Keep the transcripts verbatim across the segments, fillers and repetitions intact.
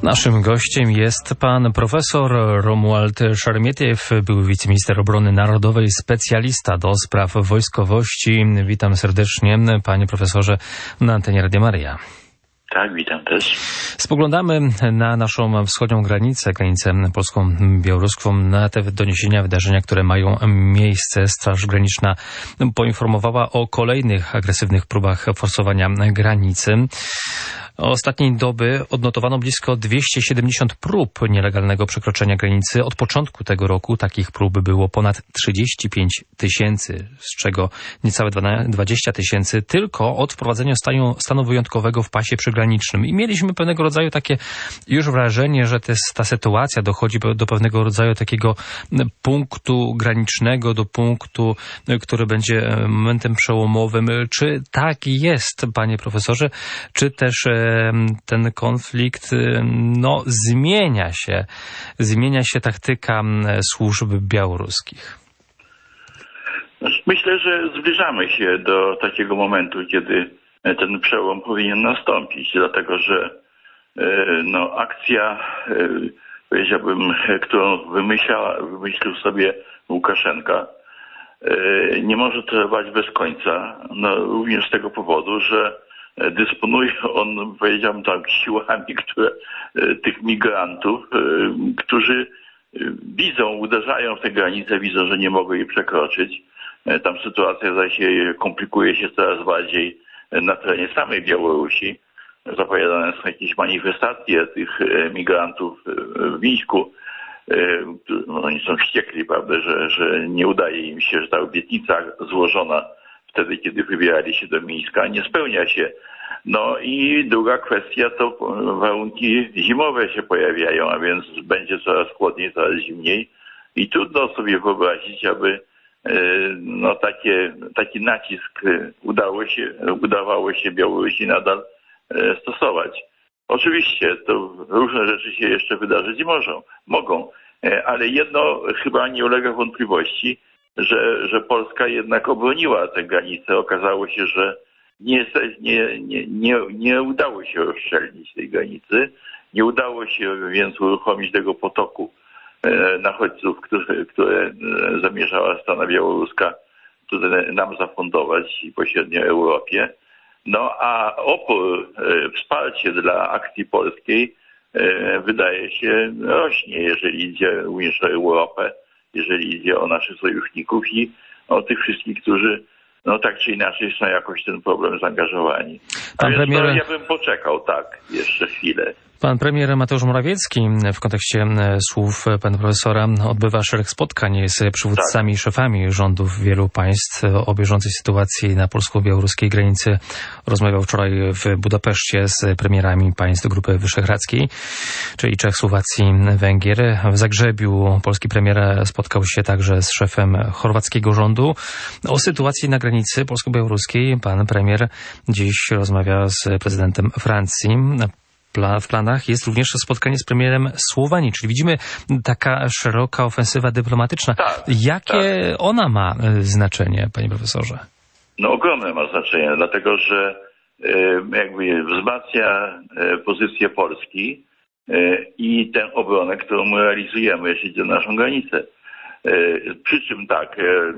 Naszym gościem jest pan profesor Romuald Szeremietiew, były wiceminister obrony narodowej, specjalista do spraw wojskowości. Witam serdecznie, panie profesorze, na antenie Radia Maryja. Tak, witam też. Spoglądamy na naszą wschodnią granicę, granicę polską-białoruską, na te doniesienia, wydarzenia, które mają miejsce. Straż Graniczna poinformowała o kolejnych agresywnych próbach forsowania granicy. Ostatniej doby odnotowano blisko dwieście siedemdziesiąt prób nielegalnego przekroczenia granicy. Od początku tego roku takich prób było ponad trzydzieści pięć tysięcy, z czego niecałe dwadzieścia tysięcy tylko od wprowadzenia stanu, stanu wyjątkowego w pasie przygranicznym. I mieliśmy pewnego rodzaju takie już wrażenie, że te, ta sytuacja dochodzi do pewnego rodzaju takiego punktu granicznego, do punktu, który będzie momentem przełomowym. Czy tak jest, panie profesorze, czy też ten konflikt no, zmienia się, zmienia się taktyka służb białoruskich? Myślę, że zbliżamy się do takiego momentu, kiedy ten przełom powinien nastąpić, dlatego że no, akcja, powiedziałbym, którą wymyślała, wymyślił sobie Łukaszenka, nie może trwać bez końca, no, również z tego powodu, że dysponuje on, powiedziałbym tak, siłami, które tych migrantów, którzy widzą, uderzają w tę granicę, widzą, że nie mogą jej przekroczyć. Tam sytuacja zaś komplikuje się coraz bardziej na terenie samej Białorusi. Zapowiadane są jakieś manifestacje tych migrantów w Mińsku. No, oni są wściekli, prawda, że, że nie udaje im się, że ta obietnica złożona wtedy, kiedy wybierali się do Mińska, nie spełnia się. No i druga kwestia to warunki zimowe się pojawiają, a więc będzie coraz chłodniej, coraz zimniej i trudno sobie wyobrazić, aby no, takie, taki nacisk udało się, udawało się Białorusi nadal stosować. Oczywiście to różne rzeczy się jeszcze wydarzyć możą, mogą, ale jedno chyba nie ulega wątpliwości, że, że Polska jednak obroniła tę granicę. Okazało się, że nie, nie, nie, nie, nie udało się rozszczelnić tej granicy. Nie udało się więc uruchomić tego potoku nachodźców, które, które zamierzała strona białoruska tutaj nam zafundować i pośrednio Europie. No a opór, wsparcie dla akcji polskiej wydaje się rośnie, jeżeli idzie również o Europę, jeżeli idzie o naszych sojuszników i o tych wszystkich, którzy no tak czy inaczej są jakoś w ten problem zaangażowani. A więc premier... no, ja bym poczekał, tak, jeszcze chwilę. Pan premier Mateusz Morawiecki w kontekście słów pana profesora odbywa szereg spotkań z przywódcami i tak. szefami rządów wielu państw o bieżącej sytuacji na polsko-białoruskiej granicy. Rozmawiał wczoraj w Budapeszcie z premierami państw Grupy Wyszehradzkiej, czyli Czech, Słowacji, Węgier. W Zagrzebiu polski premier spotkał się także z szefem chorwackiego rządu. O sytuacji na granicy polsko-białoruskiej pan premier dziś rozmawia z prezydentem Francji. W planach jest również spotkanie z premierem Słowenii, czyli widzimy taka szeroka ofensywa dyplomatyczna. Tak, Jakie tak. ona ma znaczenie, panie profesorze? No ogromne ma znaczenie, dlatego że jakby wzmacnia pozycję Polski i tę obronę, którą my realizujemy, jeśli idzie o naszą granicę. Przy czym tak,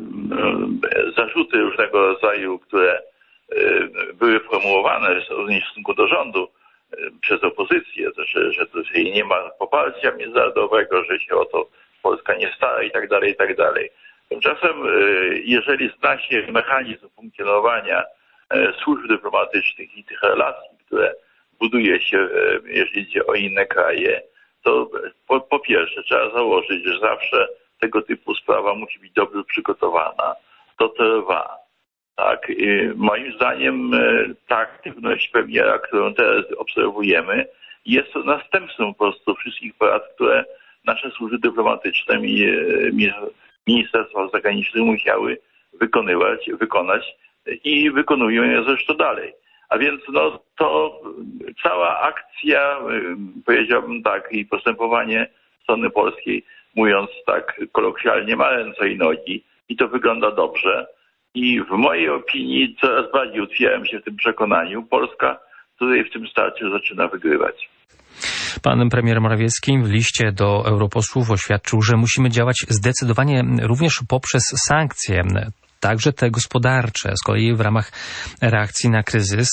zarzuty różnego rodzaju, które były formułowane również w stosunku do rządu, przez opozycję, że, że tutaj nie ma poparcia międzynarodowego, że się o to Polska nie stara i tak dalej, i tak dalej. Tymczasem, jeżeli zna się mechanizm funkcjonowania służb dyplomatycznych i tych relacji, które buduje się, jeżeli idzie o inne kraje, to po, po pierwsze trzeba założyć, że zawsze tego typu sprawa musi być dobrze przygotowana. To trwa. Tak, i moim zdaniem ta aktywność premiera, którą teraz obserwujemy, jest następstwem po prostu wszystkich prac, które nasze służby dyplomatyczne i Ministerstwa Zagranicznych musiały wykonywać, wykonać i wykonują je zresztą dalej. A więc no, to cała akcja, powiedziałbym tak, i postępowanie strony polskiej, mówiąc tak kolokwialnie, ma ręce i nogi i to wygląda dobrze. I w mojej opinii coraz bardziej utwieram się w tym przekonaniu. Polska tutaj w tym starciu zaczyna wygrywać. Pan premier Morawiecki w liście do europosłów oświadczył, że musimy działać zdecydowanie również poprzez sankcje, także te gospodarcze. Z kolei w ramach reakcji na kryzys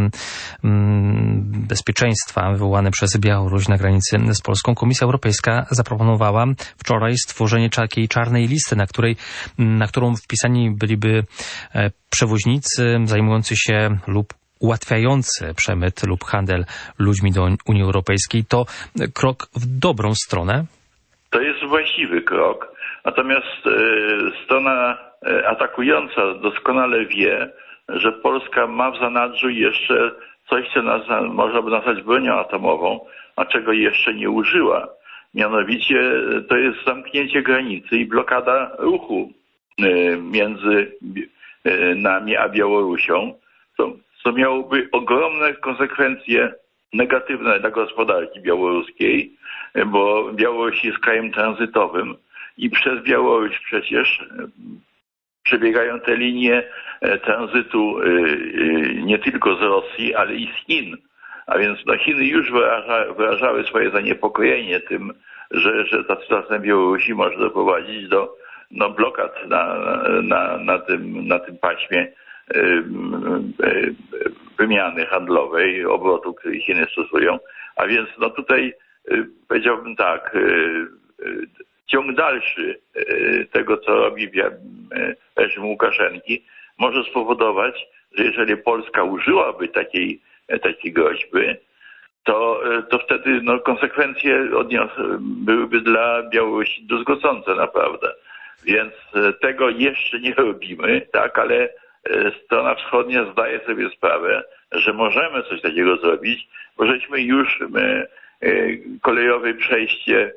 bezpieczeństwa wywołany przez Białoruś na granicy z Polską, Komisja Europejska zaproponowała wczoraj stworzenie takiej czarnej listy, na której, na którą wpisani byliby przewoźnicy zajmujący się lub ułatwiający przemyt lub handel ludźmi do Unii Europejskiej. To krok w dobrą stronę? To jest właściwy krok. Natomiast strona atakująca doskonale wie, że Polska ma w zanadrzu jeszcze coś, co nazwa, można by nazwać bronią atomową, a czego jeszcze nie użyła. Mianowicie to jest zamknięcie granicy i blokada ruchu między nami a Białorusią, co, co miałoby ogromne konsekwencje negatywne dla gospodarki białoruskiej, bo Białoruś jest krajem tranzytowym i przez Białoruś przecież przebiegają te linie tranzytu nie tylko z Rosji, ale i z Chin. A więc no, Chiny już wyraża, wyrażały swoje zaniepokojenie tym, że, że ta sytuacja na Białorusi może doprowadzić do no, blokad na, na, na, tym, na tym paśmie wymiany handlowej, obrotu, który Chiny stosują. A więc no tutaj powiedziałbym tak, ciąg dalszy tego, co robi reżim Łukaszenki, może spowodować, że jeżeli Polska użyłaby takiej, takiej groźby, to, to wtedy no, konsekwencje odnios- byłyby dla Białorusi druzgocące naprawdę. Więc tego jeszcze nie robimy, tak, ale strona wschodnia zdaje sobie sprawę, że możemy coś takiego zrobić, bo żeśmy już my, kolejowe przejście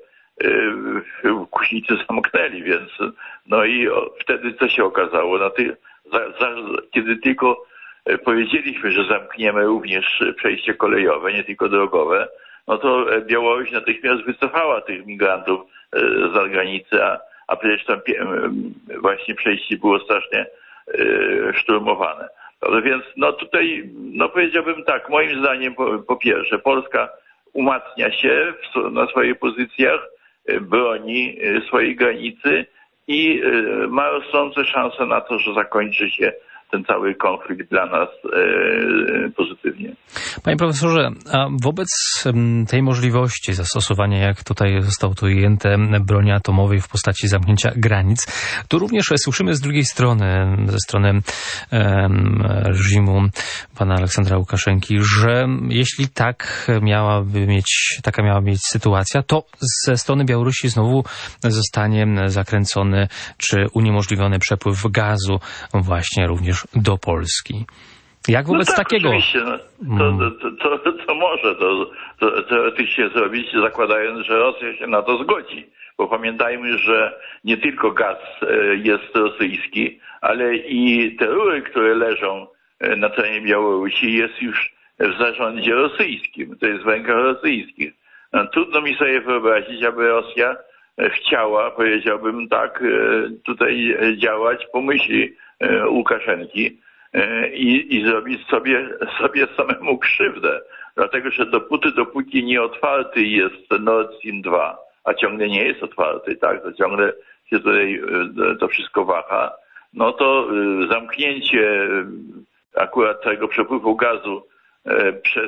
w Kuśnicy zamknęli, więc no i wtedy co się okazało? No ty, za, za, kiedy tylko powiedzieliśmy, że zamkniemy również przejście kolejowe, nie tylko drogowe, no to Białoruś natychmiast wycofała tych migrantów za granicę, a, a przecież tam właśnie przejście było strasznie szturmowane. No więc no tutaj, no powiedziałbym tak, moim zdaniem po, po pierwsze Polska umacnia się w, na swoich pozycjach, broni swojej granicy i ma rosnące szanse na to, że zakończy się ten cały konflikt dla nas e, pozytywnie. Panie profesorze, a wobec tej możliwości zastosowania, jak tutaj zostało tu ujęte, broni atomowej w postaci zamknięcia granic, to również słyszymy z drugiej strony, ze strony um, reżimu pana Aleksandra Łukaszenki, że jeśli tak miałaby mieć, taka miała mieć sytuacja, to ze strony Białorusi znowu zostanie zakręcony czy uniemożliwiony przepływ gazu właśnie również do Polski. Jak wobec no tak, takiego? Oczywiście, no, to, to, to, to może to, to teoretycznie zrobić, zakładając, że Rosja się na to zgodzi. Bo pamiętajmy, że nie tylko gaz jest rosyjski, ale i te rury, które leżą na terenie Białorusi, jest już w zarządzie rosyjskim. To jest w rękach rosyjskich. No, trudno mi sobie wyobrazić, aby Rosja chciała, powiedziałbym tak, tutaj działać po myśli Łukaszenki i, i zrobić sobie, sobie samemu krzywdę. Dlatego, że dopóty, dopóki nie otwarty jest Nord Stream dwa, a ciągle nie jest otwarty, tak, to ciągle się tutaj to wszystko waha, no to zamknięcie akurat tego przepływu gazu przez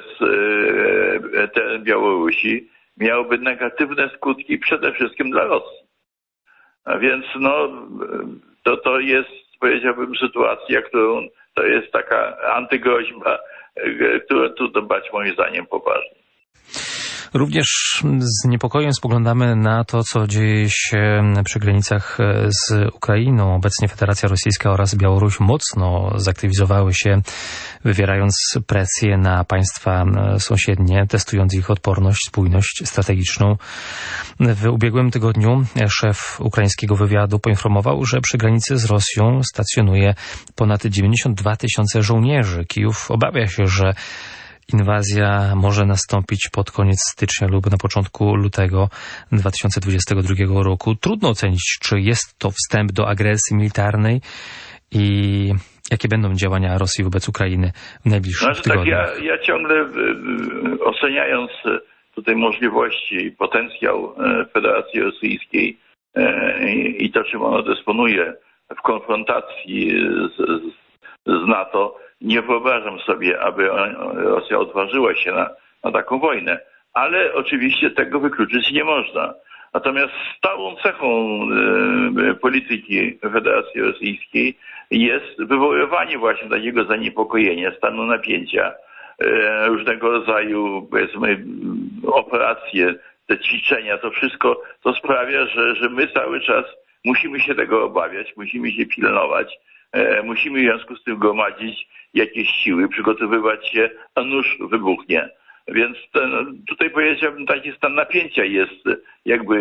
teren Białorusi miałoby negatywne skutki przede wszystkim dla Rosji. A więc no, to, to jest, powiedziałbym, sytuacja, którą to jest taka antygroźba, którą tu dbać moim zdaniem poważnie. Również z niepokojem spoglądamy na to, co dzieje się przy granicach z Ukrainą. Obecnie Federacja Rosyjska oraz Białoruś mocno zaktywizowały się, wywierając presję na państwa sąsiednie, testując ich odporność, spójność strategiczną. W ubiegłym tygodniu szef ukraińskiego wywiadu poinformował, że przy granicy z Rosją stacjonuje ponad dziewięćdziesiąt dwa tysiące żołnierzy. Kijów obawia się, że inwazja może nastąpić pod koniec stycznia lub na początku lutego dwa tysiące dwudziestego drugiego roku. Trudno ocenić, czy jest to wstęp do agresji militarnej i jakie będą działania Rosji wobec Ukrainy w najbliższych znaczy, tygodniach. Tak, ja, ja ciągle oceniając tutaj możliwości i potencjał Federacji Rosyjskiej i to, czym ona dysponuje w konfrontacji z, z NATO, nie wyobrażam sobie, aby Rosja odważyła się na, na taką wojnę. Ale oczywiście tego wykluczyć nie można. Natomiast stałą cechą polityki Federacji Rosyjskiej jest wywoływanie właśnie takiego zaniepokojenia, stanu napięcia, różnego rodzaju, powiedzmy, operacje, te ćwiczenia, to wszystko to sprawia, że, że my cały czas musimy się tego obawiać, musimy się pilnować, musimy w związku z tym gromadzić jakieś siły, przygotowywać się, a nuż wybuchnie. Więc ten, tutaj powiedziałbym, taki stan napięcia jest jakby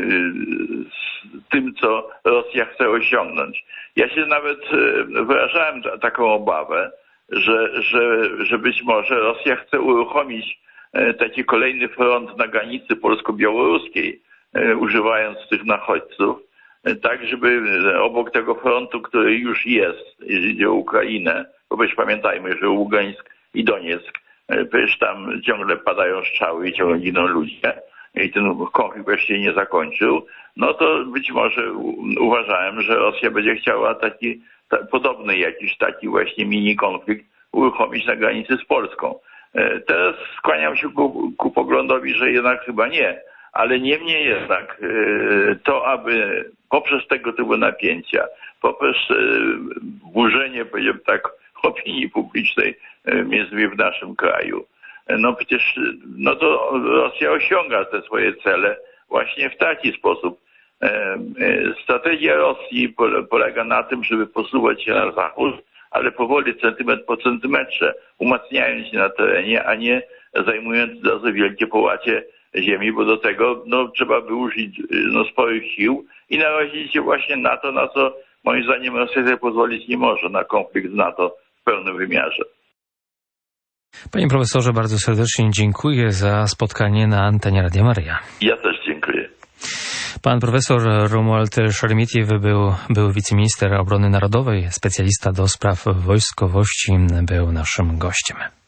z tym, co Rosja chce osiągnąć. Ja się nawet wyrażałem taką obawę, że, że, że być może Rosja chce uruchomić taki kolejny front na granicy polsko-białoruskiej, używając tych nachodźców, tak żeby obok tego frontu, który już jest, jeżeli idzie o Ukrainę, bo przecież pamiętajmy, że Ługańsk i Donieck, przecież tam ciągle padają strzały i ciągle giną ludzie i ten konflikt właściwie nie zakończył, no to być może uważałem, że Rosja będzie chciała taki ta, podobny jakiś taki właśnie mini konflikt uruchomić na granicy z Polską. Teraz skłaniam się ku, ku poglądowi, że jednak chyba nie, ale niemniej jednak to, aby poprzez tego typu napięcia, poprzez burzenie, powiedziałbym tak, opinii publicznej między innymi w naszym kraju, no przecież no to Rosja osiąga te swoje cele właśnie w taki sposób. Strategia Rosji polega na tym, żeby posuwać się na zachód, ale powoli, centymetr po centymetrze, umacniając się na terenie, a nie zajmując od razu wielkie połacie ziemi, bo do tego no, trzeba by użyć no, sporych sił i narazić się właśnie na to, na co moim zdaniem Rosja sobie pozwolić nie może, na konflikt z NATO w pełnym wymiarze. Panie profesorze, bardzo serdecznie dziękuję za spotkanie na antenie Radia Maryja. Ja też dziękuję. Pan profesor Romuald Szeremetjew był, był wiceminister obrony narodowej, specjalista do spraw wojskowości, był naszym gościem.